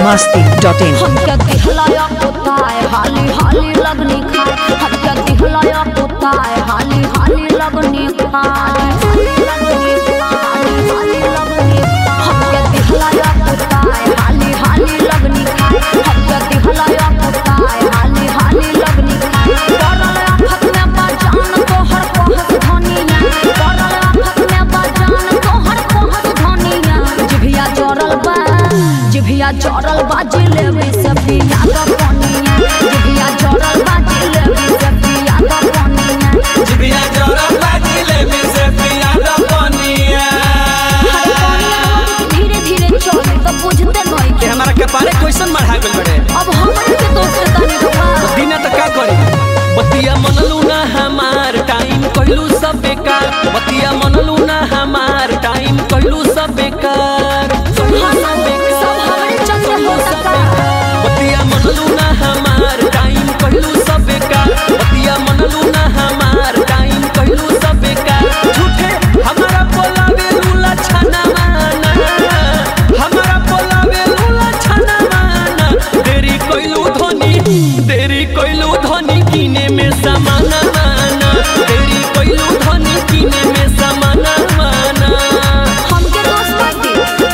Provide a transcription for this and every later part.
biharmasti.in हमके दिखलाया कुत्ताए हाली हाली लगनी खाए हमके दिखलाया कुत्ताए हाली हाली लगनी खाए हमके दिखलाया कुत्ताए हाली हाली लगनी खाए हमके दिखलाया कुत्ताए हाली हाली लगनी खाए करल आफत में बाजान तोहर कहत धनिया करल आफत में बाजान तोहर कहत धनिया जिभिया चोरल बा जिलेबी से पिया द पनिया जिभिया चोरल बा जिलेबी से पिया द पनिया जिभिया चोरल बा जिलेबी से पिया द पनिया धीरे धीरे चोरी तो बुझते नहीं के हमारा कपारे क्वेश्चन बढ़ा गेल बड़े अब हमरे के दोस्त तानी रुआ दिन त का करी बतिया मनलू ना हमार टाइम कहलू सब बेकार बतिया मनलू ना हमार टाइम कहलू सब बेकार बतिया मनलू ना हमार टाइम कहलू सब बेकार बतिया मनलू ना हमार टाइम कहलू सब बेकार झूठे हमारा बोलावे लूला छना माना हमारा बोलावे लूला छना माना देरी कहलू धनी किने में सामान माना देरी कहलू धनी किने में सामान माना हमके दोस्त बाटी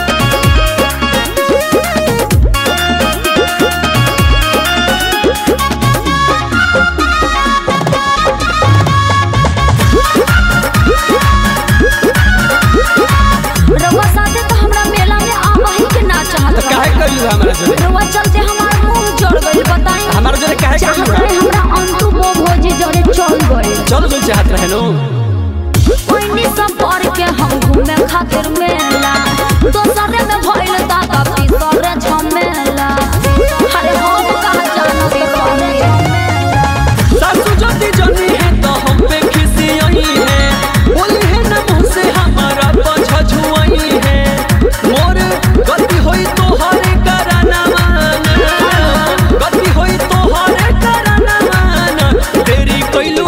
रउआ साथे तो हमरा मेला में आवही के ना चाहत काहे कहलू हमरा जोरे रउआ चलते हमार मुंह जोड़ गइल बताई हमारा जोरे काहे कहलू हमरा अंतु वो भोजी जोरे चल गइल चल जो चाहत रहे नो ओइनी सब पर के हम घूमे खातिर मेला दोसरे में भइल दादा तीसरे झमेला अरे हम कहां जानो रे झमेला सासू जदी जनी है तो हम पे खिसी आई है बोली है ना मुंह से हमारा पछझुआई है मोर गलती होई तो हरे कराना माना गलती होई तो हरे कराना माना देरी कइलू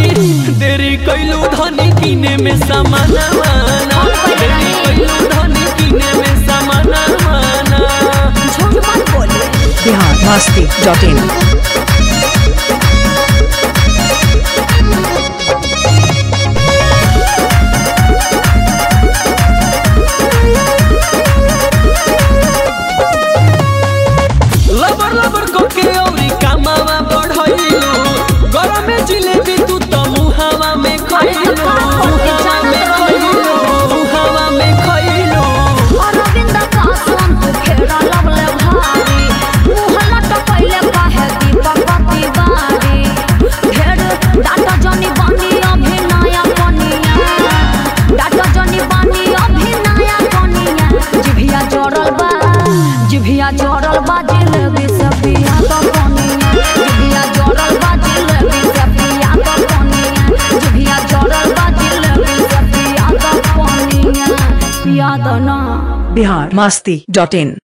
धनी किने में सामान माना देरी कइलू धनी किने में सामान माना झूठ मत बोले biharmasti.in लबर को के औरी कामावा बढ़ाइलू गरम में जिलेबी तू तो मुहावा में खइलू मुहावा में खइलू अरविंद का सोन तू खेड़ा लवले भारी मुंह लटकइले काहे दीपक तिवारी ढेर डाटा जनी बनी अभिनय कनिया डाटा जनी बनी अभिनय कनिया जिभिया चोरल बा जिलेबी से पिया द पनिया जिभिया चोरल बा जिलेबी से पिया द पनिया जिभिया चोरल बा जिलेबी से पिया द पनिया पिया द ना biharmasti.in